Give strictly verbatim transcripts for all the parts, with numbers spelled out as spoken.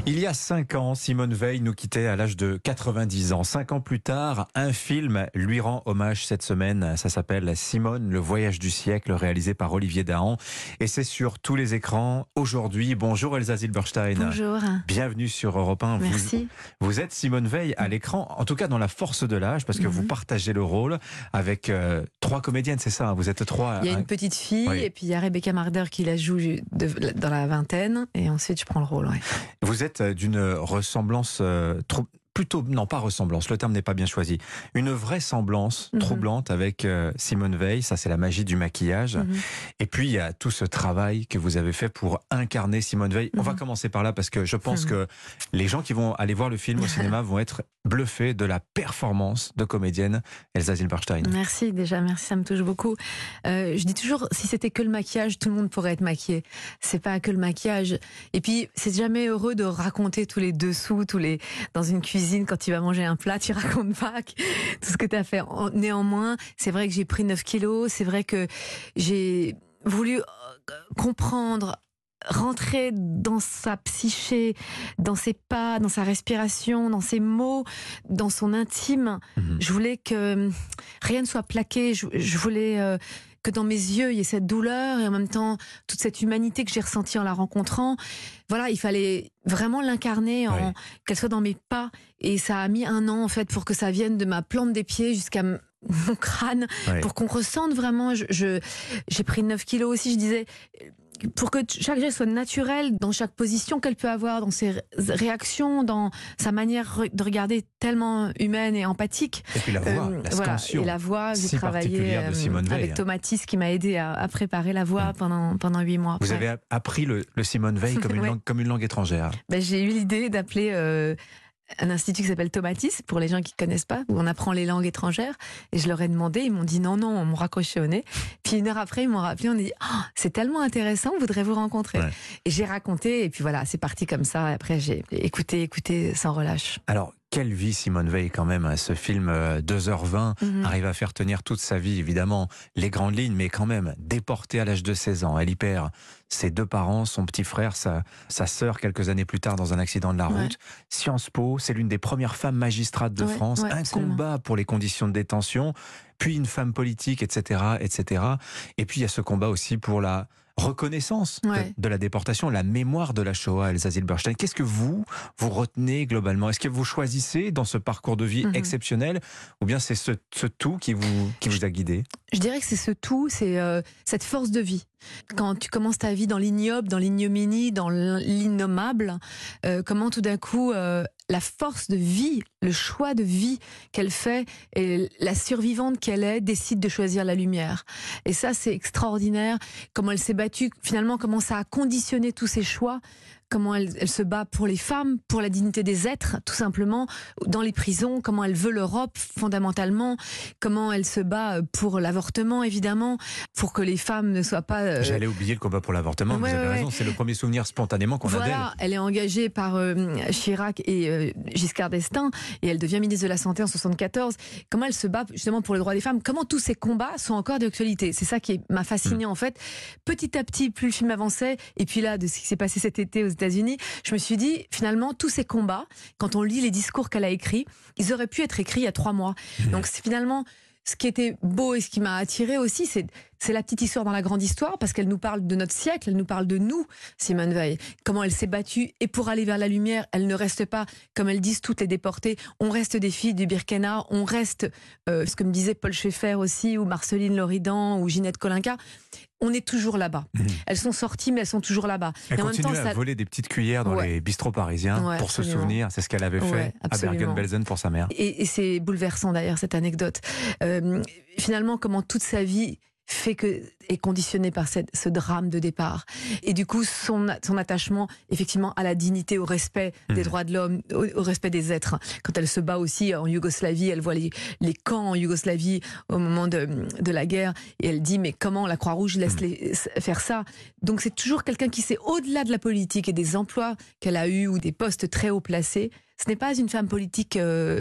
Il y a cinq ans, Simone Veil nous quittait à l'âge de quatre-vingt-dix ans. Cinq ans plus tard, un film lui rend hommage cette semaine. Ça s'appelle Simone, le voyage du siècle, réalisé par Olivier Dahan. Et c'est sur tous les écrans aujourd'hui. Bonjour Elsa Zilberstein. Bonjour. Bienvenue sur Europe un. Merci. Vous, vous êtes Simone Veil à l'écran, en tout cas dans la force de l'âge, parce que mm-hmm. vous partagez le rôle avec euh, trois comédiennes, c'est ça? Vous êtes trois. Il y a une petite fille, oui. Et puis il y a Rebecca Marder qui la joue de, dans la vingtaine. Et ensuite, je prends le rôle. Ouais. Vous êtes d'une ressemblance euh, trop... Plutôt, non pas ressemblance, le terme n'est pas bien choisi. Une vraie semblance mm-hmm. troublante avec euh, Simone Veil, ça c'est la magie du maquillage. Mm-hmm. Et puis il y a tout ce travail que vous avez fait pour incarner Simone Veil. Mm-hmm. On va commencer par là parce que je pense mm-hmm. que les gens qui vont aller voir le film au cinéma vont être bluffés de la performance de comédienne Elsa Zilberstein. Merci déjà, merci, ça me touche beaucoup. Euh, je dis toujours, si c'était que le maquillage, tout le monde pourrait être maquillé. C'est pas que le maquillage. Et puis c'est jamais heureux de raconter tous les dessous, tous les dans une cuisine. Quand tu vas manger un plat, tu racontes pas tout ce que tu as fait. Néanmoins, c'est vrai que j'ai pris neuf kilos, c'est vrai que j'ai voulu comprendre, rentrer dans sa psyché, dans ses pas, dans sa respiration, dans ses mots, dans son intime. Mmh. Je voulais que rien ne soit plaqué, je, je voulais... Euh, que dans mes yeux, il y ait cette douleur et en même temps, toute cette humanité que j'ai ressentie en la rencontrant. Voilà, il fallait vraiment l'incarner, en, oui. qu'elle soit dans mes pas. Et ça a mis un an, en fait, pour que ça vienne de ma plante des pieds jusqu'à mon crâne, oui. pour qu'on ressente vraiment. Je, je, j'ai pris neuf kilos aussi, je disais... pour que chaque geste soit naturel dans chaque position qu'elle peut avoir, dans ses réactions, dans sa manière de regarder tellement humaine et empathique. Et puis la voix, euh, la voilà. Et la voix, j'ai travaillé de Simone Veil. avec Tomatis qui m'a aidé à, à préparer la voix mmh. pendant pendant huit mois. Vous ouais. avez appris le, le Simone Veil comme une, ouais. langue, comme une langue étrangère. Ben, j'ai eu l'idée d'appeler... Euh, un institut qui s'appelle Tomatis, pour les gens qui ne connaissent pas, où on apprend les langues étrangères. Et je leur ai demandé, ils m'ont dit non, non, on m'a raccroché au nez. Puis une heure après, ils m'ont rappelé, on a dit oh, c'est tellement intéressant, on voudrait vous rencontrer. Ouais. Et j'ai raconté, et puis voilà, c'est parti comme ça. Après, j'ai écouté, écouté sans relâche. Alors, quelle vie Simone Veil quand même, ce film deux heures vingt mm-hmm. arrive à faire tenir toute sa vie, évidemment, les grandes lignes, mais quand même, déportée à l'âge de seize ans. Elle y perd ses deux parents, son petit frère, sa, sa sœur quelques années plus tard dans un accident de la route. Ouais. Sciences Po, c'est l'une des premières femmes magistrates de ouais, France, ouais, un absolument. combat pour les conditions de détention, puis une femme politique, et cetera, et cetera. Et puis il y a ce combat aussi pour la reconnaissance ouais. de, de la déportation, la mémoire de la Shoah, Elsa Zilberstein. Qu'est-ce que vous, vous retenez globalement? Est-ce que vous choisissez dans ce parcours de vie mm-hmm. exceptionnel, ou bien c'est ce, ce tout qui vous, qui vous a guidé? Je dirais que c'est ce tout, c'est euh, cette force de vie. Quand tu commences ta vie dans l'ignoble, dans l'ignominie, dans l'innommable, euh, comment tout d'un coup, euh, la force de vie, le choix de vie qu'elle fait, et la survivante qu'elle est, décide de choisir la lumière. Et ça, c'est extraordinaire. Comment elle s'est battue, finalement, comment ça a conditionné tous ses choix. Comment elle, elle se bat pour les femmes, pour la dignité des êtres, tout simplement, dans les prisons, comment elle veut l'Europe, fondamentalement, comment elle se bat pour l'avortement, évidemment, pour que les femmes ne soient pas... Euh... J'allais oublier le combat pour l'avortement, ouais, vous avez ouais, raison, ouais. c'est le premier souvenir spontanément qu'on voilà, a d'elle. Voilà, elle est engagée par euh, Chirac et euh, Giscard d'Estaing, et elle devient ministre de la Santé en soixante-quatorze. Comment elle se bat justement pour les droits des femmes, comment tous ces combats sont encore d'actualité. C'est ça qui m'a fascinée mmh. en fait. Petit à petit, plus le film avançait, et puis là, de ce qui s'est passé cet été aux États-Unis, je me suis dit, finalement, tous ces combats, quand on lit les discours qu'elle a écrits, ils auraient pu être écrits il y a trois mois. Mmh. Donc, c'est finalement, ce qui était beau et ce qui m'a attiré aussi, c'est, c'est la petite histoire dans la grande histoire, parce qu'elle nous parle de notre siècle, elle nous parle de nous, Simone Veil. Comment elle s'est battue, et pour aller vers la lumière, elle ne reste pas, comme elles disent toutes les déportées, on reste des filles du Birkenau, on reste, euh, ce que me disait Paul Schaeffer aussi, ou Marceline Loridan, ou Ginette Kolinka. On est toujours là-bas. Mmh. Elles sont sorties, mais elles sont toujours là-bas. Elle et continue en même temps, à ça... voler des petites cuillères dans ouais. les bistrots parisiens ouais, pour absolument. se souvenir. C'est ce qu'elle avait fait ouais, à Bergen-Belsen pour sa mère. Et, et c'est bouleversant d'ailleurs, cette anecdote. Euh, finalement, comment toute sa vie fait que est conditionné par cette, ce drame de départ. Et du coup, son, son attachement, effectivement, à la dignité, au respect mmh. des droits de l'homme, au, au respect des êtres. Quand elle se bat aussi en Yougoslavie, elle voit les, les camps en Yougoslavie au moment de, de la guerre, et elle dit, mais comment la Croix-Rouge laisse mmh. les, faire ça? Donc c'est toujours quelqu'un qui sait, au-delà de la politique et des emplois qu'elle a eus, ou des postes très haut placés, ce n'est pas une femme politique... Euh, oui.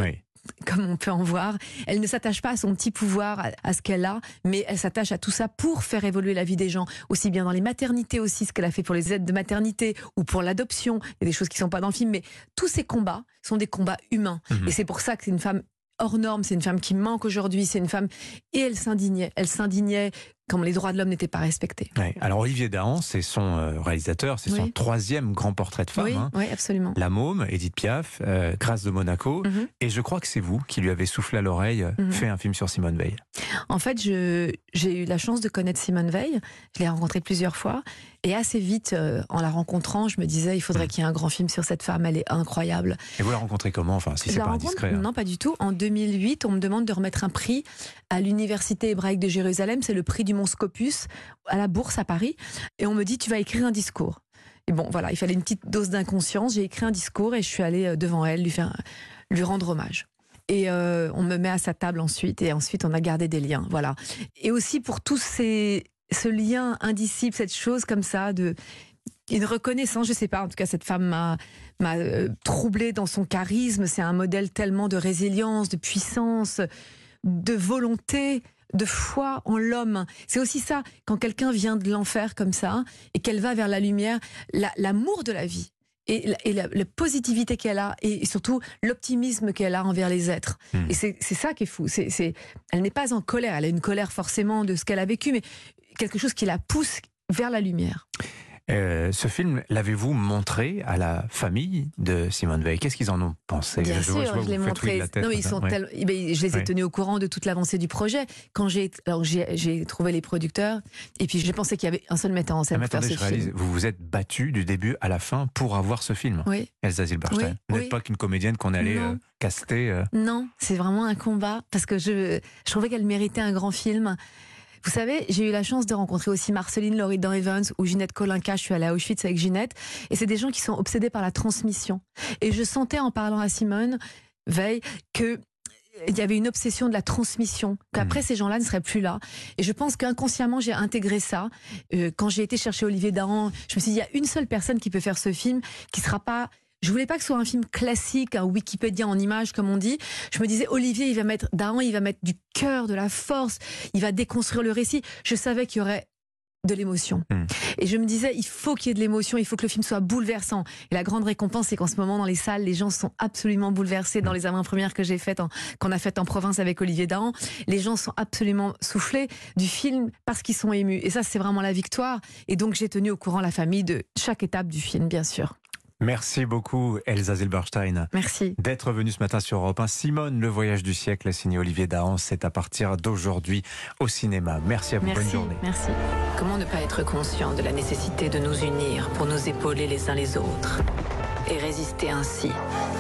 comme on peut en voir. Elle ne s'attache pas à son petit pouvoir, à, à ce qu'elle a, mais elle s'attache à tout ça pour faire évoluer la vie des gens, aussi bien dans les maternités aussi, ce qu'elle a fait pour les aides de maternité ou pour l'adoption. Il y a des choses qui ne sont pas dans le film, mais tous ces combats sont des combats humains. Mmh. Et c'est pour ça que c'est une femme hors norme, c'est une femme qui manque aujourd'hui, c'est une femme... Et elle s'indignait, elle s'indignait quand les droits de l'homme n'étaient pas respectés. Ouais. Alors Olivier Dahan, c'est son euh, réalisateur, c'est oui. son troisième grand portrait de femme. Oui, hein. oui, absolument. La Môme, Édith Piaf, euh, Grâce de Monaco. Mm-hmm. Et je crois que c'est vous qui lui avez soufflé à l'oreille, mm-hmm. fait un film sur Simone Veil. En fait, je, j'ai eu la chance de connaître Simone Veil. Je l'ai rencontrée plusieurs fois. Et assez vite, euh, en la rencontrant, je me disais, il faudrait mmh. qu'il y ait un grand film sur cette femme, elle est incroyable. Et vous la rencontrez comment, enfin, si c'est pas indiscret? hein. Non, pas du tout. En deux mille huit, on me demande de remettre un prix à l'Université hébraïque de Jérusalem, c'est le prix du Mont Scopus, à la Bourse à Paris. Et on me dit, tu vas écrire un discours. Et bon, voilà, il fallait une petite dose d'inconscience. J'ai écrit un discours et je suis allée devant elle lui, faire, lui rendre hommage. Et euh, on me met à sa table ensuite, et ensuite on a gardé des liens, voilà. Et aussi pour tous ces... ce lien indicible, cette chose comme ça, de une reconnaissance, je sais pas, en tout cas cette femme m'a, m'a euh, troublée dans son charisme, c'est un modèle tellement de résilience, de puissance, de volonté, de foi en l'homme. C'est aussi ça, quand quelqu'un vient de l'enfer comme ça, et qu'elle va vers la lumière, la, l'amour de la vie. Et, la, et la, la positivité qu'elle a, et surtout l'optimisme qu'elle a envers les êtres. Mmh. Et c'est, c'est ça qui est fou. C'est, c'est, elle n'est pas en colère, elle a une colère forcément de ce qu'elle a vécu, mais quelque chose qui la pousse vers la lumière. Euh, ce film, l'avez-vous montré à la famille de Simone Veil? Qu'est-ce qu'ils en ont pensé? Bien je, sûr, je, je, je l'ai montré. Tête, non, ils sont ouais. tel... Je les ai ouais. tenus au courant de toute l'avancée du projet. Quand j'ai, alors j'ai, j'ai trouvé les producteurs, et puis j'ai pensé qu'il y avait un seul metteur en scène. Mais pour attendez, faire ce je réalise, film. vous vous êtes battue du début à la fin pour avoir ce film. Oui. Elsa Zilberstein. Oui. Vous n'êtes oui. pas qu'une comédienne qu'on allait euh, caster. Euh... Non, c'est vraiment un combat, parce que je, je trouvais qu'elle méritait un grand film. Vous savez, j'ai eu la chance de rencontrer aussi Marceline Loridan Evans ou Ginette Kolinka. Je suis allée à Auschwitz avec Ginette. Et c'est des gens qui sont obsédés par la transmission. Et je sentais en parlant à Simone Veil que il y avait une obsession de la transmission, qu'après mmh. ces gens-là ne seraient plus là. Et je pense qu'inconsciemment, j'ai intégré ça. Euh, quand j'ai été chercher Olivier Dahan, je me suis dit, il y a une seule personne qui peut faire ce film, qui ne sera pas... Je voulais pas que ce soit un film classique, un Wikipédia en images, comme on dit. Je me disais, Olivier, il va mettre, Dahan, il va mettre du cœur, de la force, il va déconstruire le récit. Je savais qu'il y aurait de l'émotion. Mmh. Et je me disais, il faut qu'il y ait de l'émotion, il faut que le film soit bouleversant. Et la grande récompense, c'est qu'en ce moment, dans les salles, les gens sont absolument bouleversés. Dans les avant-premières que j'ai faites, en, qu'on a faites en province avec Olivier Dahan, les gens sont absolument soufflés du film parce qu'ils sont émus. Et ça, c'est vraiment la victoire. Et donc, j'ai tenu au courant la famille de chaque étape du film, bien sûr. Merci beaucoup Elsa Zilberstein. Merci. D'être venue ce matin sur Europe un. Simone, le voyage du siècle, signé Olivier Dahan, c'est à partir d'aujourd'hui au cinéma. Merci à vous, merci, bonne journée. Merci. Comment ne pas être conscient de la nécessité de nous unir pour nous épauler les uns les autres et résister ainsi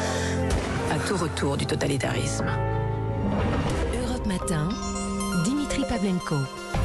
à tout retour du totalitarisme. Europe Matin, Dimitri Pavlenko.